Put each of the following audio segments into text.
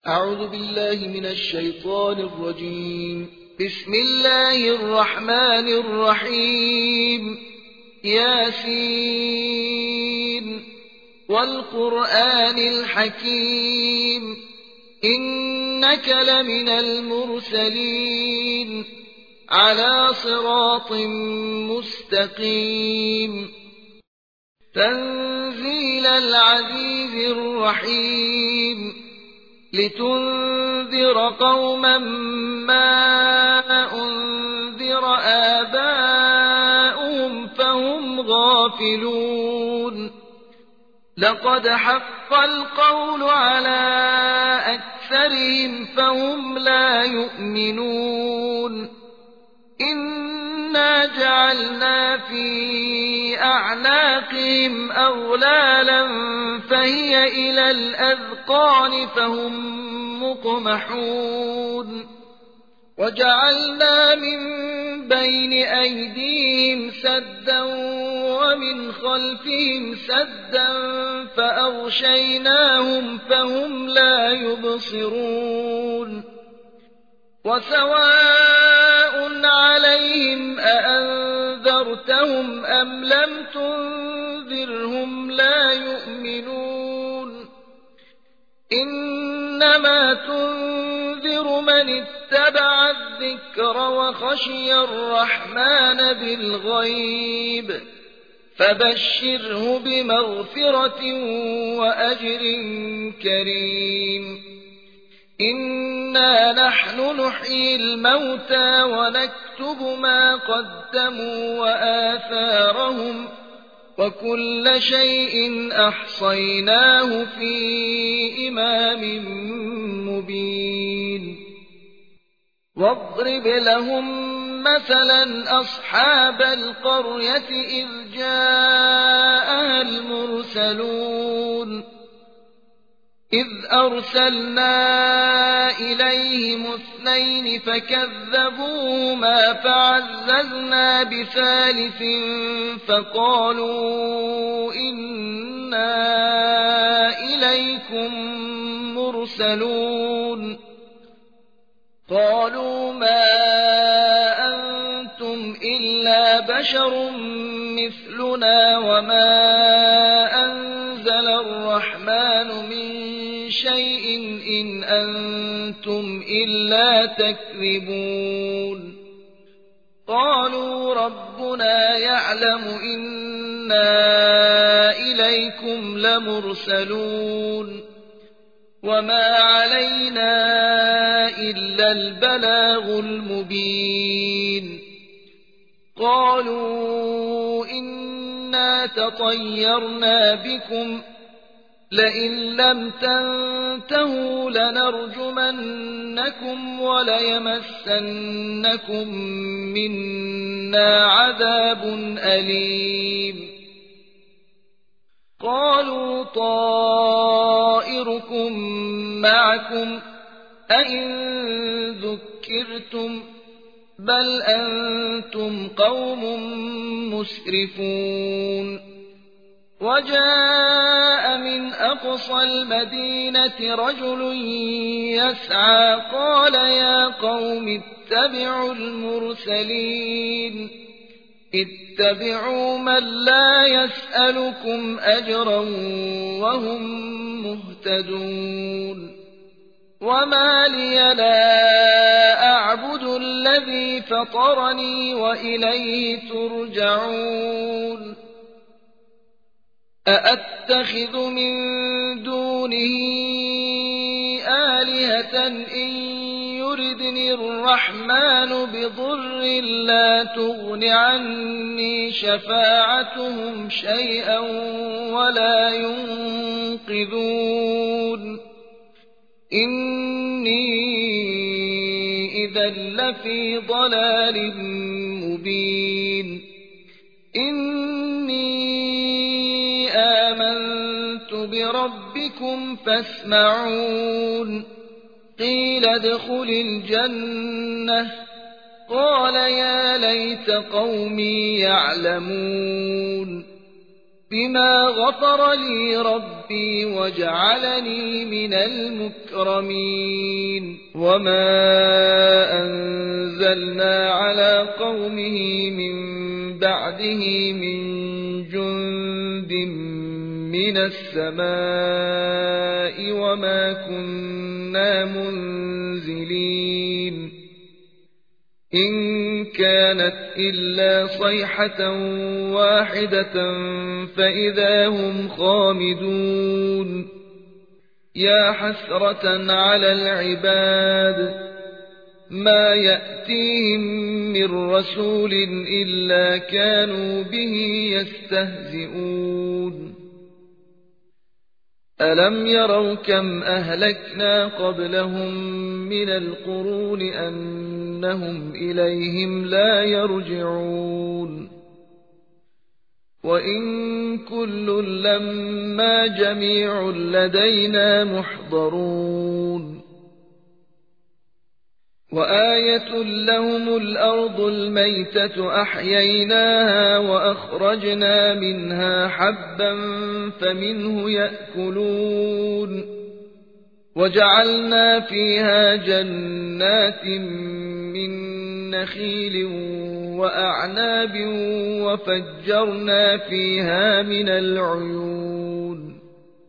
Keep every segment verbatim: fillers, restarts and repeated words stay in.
أعوذ بالله من الشيطان الرجيم. بسم الله الرحمن الرحيم. ياسين والقرآن الحكيم إنك لمن المرسلين على صراط مستقيم تنزيل العزيز الرحيم لتنذر قوما ما أنذر آباؤهم فهم غافلون لقد حق القول على أكثرهم فهم لا يؤمنون إنا جعلنا في أعناقهم أغلالا فهي إلى الأذقان فهم مقمحون وجعلنا من بين أيديهم سدا ومن خلفهم سدا فأغشيناهم فهم لا يبصرون وسواء عليهم أأنذرتهم أم لم تنذرهم لا يؤمنون إنما تنذر من اتبع الذكر وخشي الرحمن بالغيب فبشره بمغفرة وأجر كريم إنا نحن نحيي الموتى ونكتب ما قدموا وآثارهم وكل شيء أحصيناه في إمام مبين واضرب لهم مثلا أصحاب القرية إذ جاءها المرسلون إذ أرسلنا إليهم اثنين فكذبوهما فعززنا بثالث فقالوا إنا إليكم مرسلون قالوا ما أنتم إلا بشر مثلنا وما أنزل الرحمن من شيء إن أنتم إلا تكذبون قالوا ربنا يعلم إنا إليكم لمرسلون وما علينا إلا البلاغ المبين قالوا إنا تطيرنا بكم لئن لم تنتهوا لنرجمنكم وليمسنكم منا عذاب أليم قالوا طائركم معكم أئن ذكرتم بل أنتم قوم مسرفون وجاء من أقصى المدينة رجل يسعى قال يا قوم اتبعوا المرسلين اتبعوا من لا يسألكم أجرا وهم مهتدون وما لي لا أعبد الذي فطرني وإليه ترجعون أأتخذ من دونه آلهة إن يردني الرحمن بضر لا تغن عني شفاعتهم شيئا ولا ينقذون إني إذا لفي ضلال مبين إني آمنت بربكم فاسمعون قيل ادخل الجنة قال يا ليت قومي يعلمون بما غفر لي ربي وجعلني من المكرمين وما أنزلنا على قومه من بعده من جند من السماء وما كنا منزلين إن كانت إلا صيحة واحدة فإذا هم خامدون يا حسرة على العباد ما يأتيهم من رسول إلا كانوا به يستهزئون ألم يروا كم أهلكنا قبلهم من القرون أنهم إليهم لا يرجعون وإن كل لما جميع لدينا محضرون وآية لهم الأرض الميتة أحييناها وأخرجنا منها حبا فمنه يأكلون وجعلنا فيها جنات من نخيل وأعناب وفجرنا فيها من العيون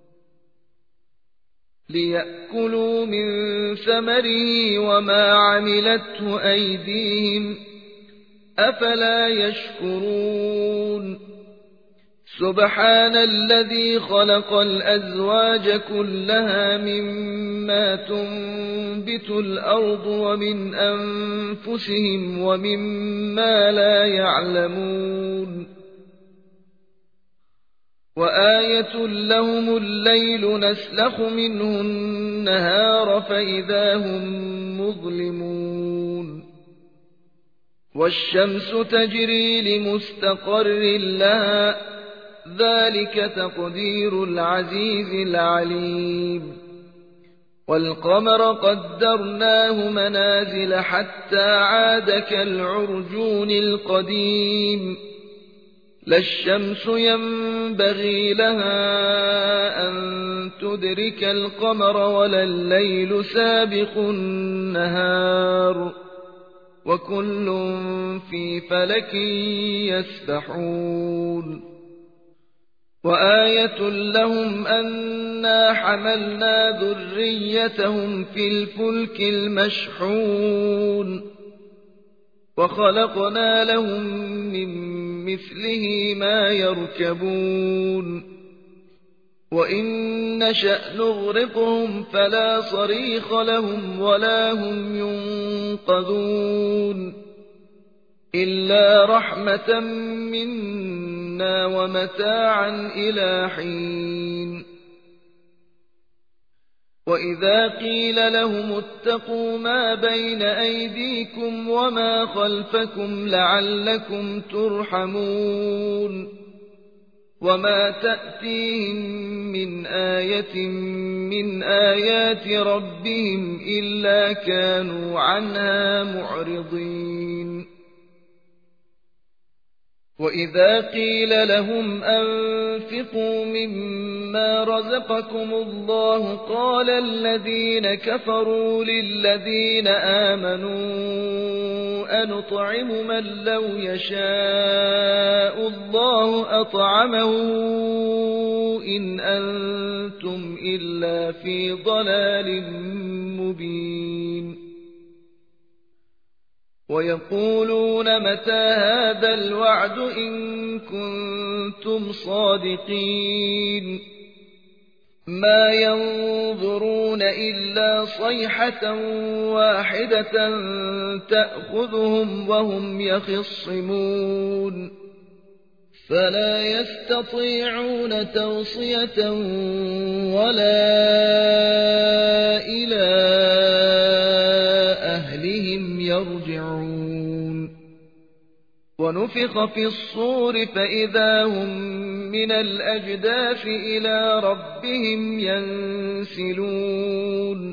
ليأكلوا من ثمره وما عملته أيديهم أفلا يشكرون سبحان الذي خلق الأزواج كلها مما تنبت الأرض ومن أنفسهم ومما لا يعلمون وآية لهم الليل نسلخ منه النهار فإذا هم مظلمون والشمس تجري لمستقر لها ذلك تقدير العزيز العليم والقمر قدرناه منازل حتى عاد كالعرجون القديم لا الشمس ينبغي لها أن تدرك القمر ولا الليل سابق النهار وكل في فلك يسبحون وآية لهم أنا حملنا ذريتهم في الفلك المشحون وخلقنا لهم من مثله ما يركبون وإن نشأ نغرقهم فلا صريخ لهم ولا هم ينقذون إلا رحمة منا ومتاعا إلى حين وإذا قيل لهم اتقوا ما بين أيديكم وما خلفكم لعلكم ترحمون وما تأتيهم من آية من آيات ربهم إلا كانوا عنها معرضين وإذا قيل لهم أنفقوا مما رزقكم الله قال الذين كفروا للذين آمنوا أنطعم من لو يشاء الله أطعمه إن أنتم إلا في ضلال مبين ويقولون متى هذا الوعد إن كنتم صادقين ما ينظرون إلا صيحة واحدة تأخذهم وهم يخصمون فلا يستطيعون توصية ولا إلى أهلهم يرجعون ونفخ في الصور فإذا هم من الأجداث إلى ربهم ينسلون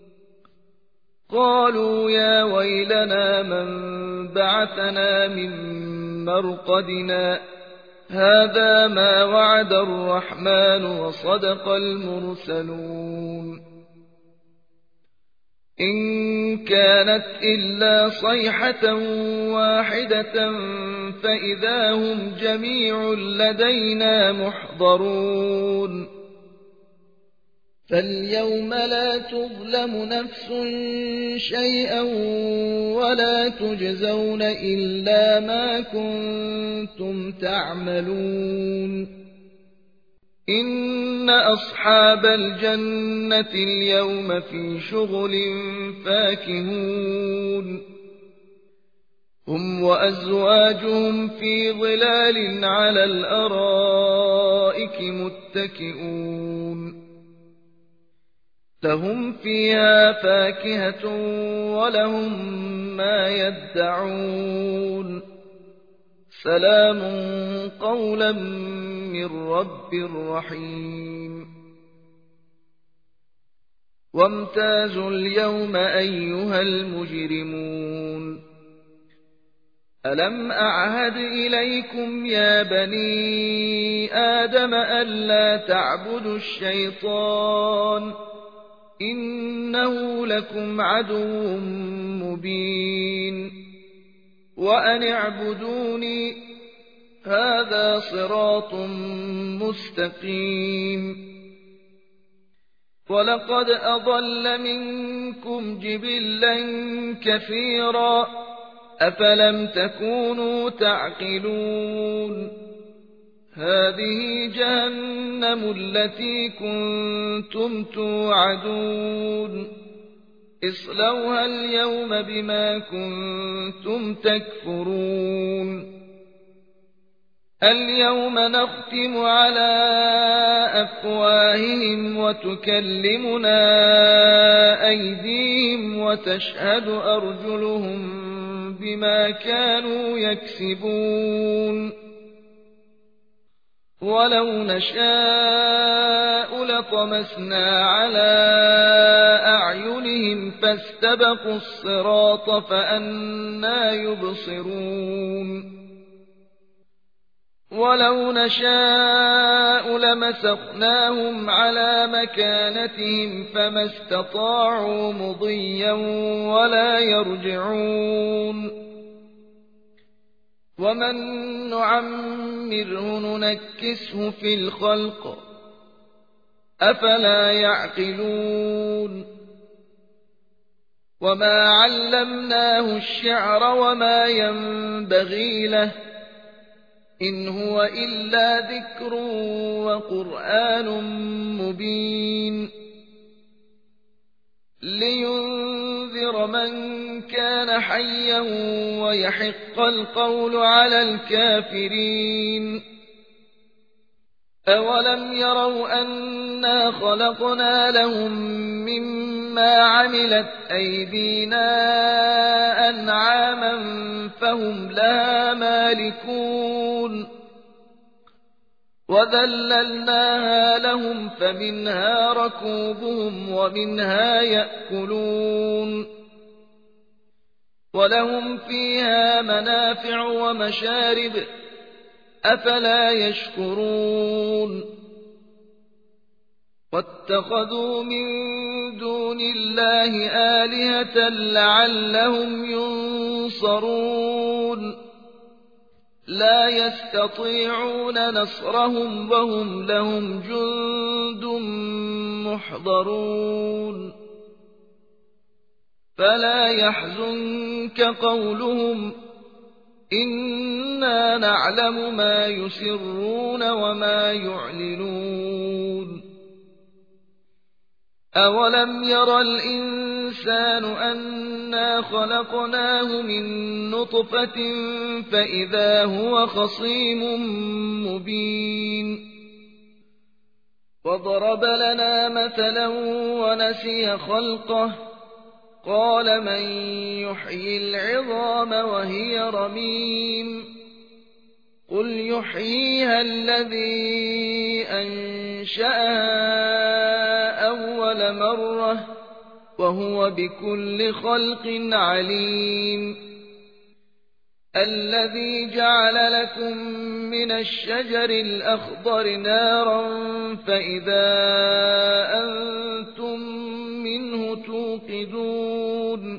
قالوا يا ويلنا من بعثنا من مرقدنا هذا ما وعد الرحمن وصدق المرسلون إن كانت إلا صيحة واحدة فإذا هم جميع لدينا محضرون فاليوم لا تظلم نفس شيئا ولا تجزون إلا ما كنتم تعملون إن أصحاب الجنة اليوم في شغل فاكهون هم وأزواجهم في ظلال على الأرائك متكئون لهم فيها فاكهة ولهم ما يدعون سلام قولا من رب رحيم وامتازوا اليوم أيها المجرمون ألم أعهد إليكم يا بني آدم ألا تعبدوا الشيطان إنه لكم عدو مبين وأن اعبدوني هذا صراط مستقيم ولقد أضل منكم جبلا كثيرا أفلم تكونوا تعقلون هذه جهنم التي كنتم توعدون اصلوها اليوم بما كنتم تكفرون اليوم نختم على أفواههم وتكلمنا أيديهم وتشهد أرجلهم بما كانوا يكسبون ولو نشاء لطمسنا على أعينهم فاستبقوا الصراط فأنى يبصرون ولو نشاء لمسخناهم على مكانتهم فما استطاعوا مضيا ولا يرجعون ومن نعمره ننكسه في الخلق أفلا يعقلون وما علمناه الشعر وما ينبغي له إن هو إلا ذكر وقرآن مبين لينذر من كان حيا ويحق القول على الكافرين أولم يروا أنا خلقنا لهم مما عملت أيدينا أنعاما فهم لها مالكون وذللناها لهم فمنها ركوبهم ومنها يأكلون ولهم فيها منافع ومشارب أفلا يشكرون واتخذوا من دون الله آلهة لعلهم ينصرون لا يستطيعون نصرهم وهم لهم جند محضرون فلا يحزنك قولهم إنا نعلم ما يسرون وما يعلنون أولم ير الإنسان أنا خلقناه من نطفة فإذا هو خصيم مبين وضرب لنا مثلا ونسي خلقه قال من يحيي العظام وهي رميم قل يحييها الذي أنشأها أول مرة وهو بكل خلق عليم الذي جعل لكم من الشجر الأخضر نارا فإذا أنتم منه توقدون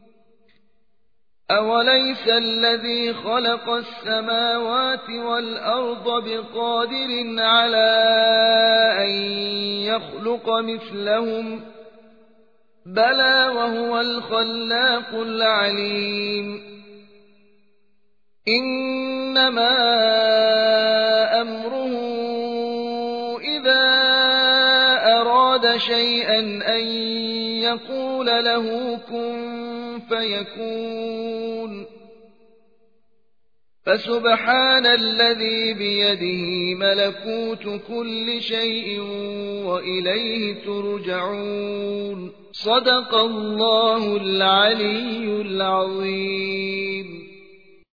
أوليس الذي خلق السماوات والأرض بقادر على أن يخلق مثلهم بلى وهو الخلاق العليم إنما أمره إذا أراد شيئا أن يقول له كن فيكون فسبحان الذي بيده ملكوت كل شيء وإليه ترجعون صدق الله العلي العظيم.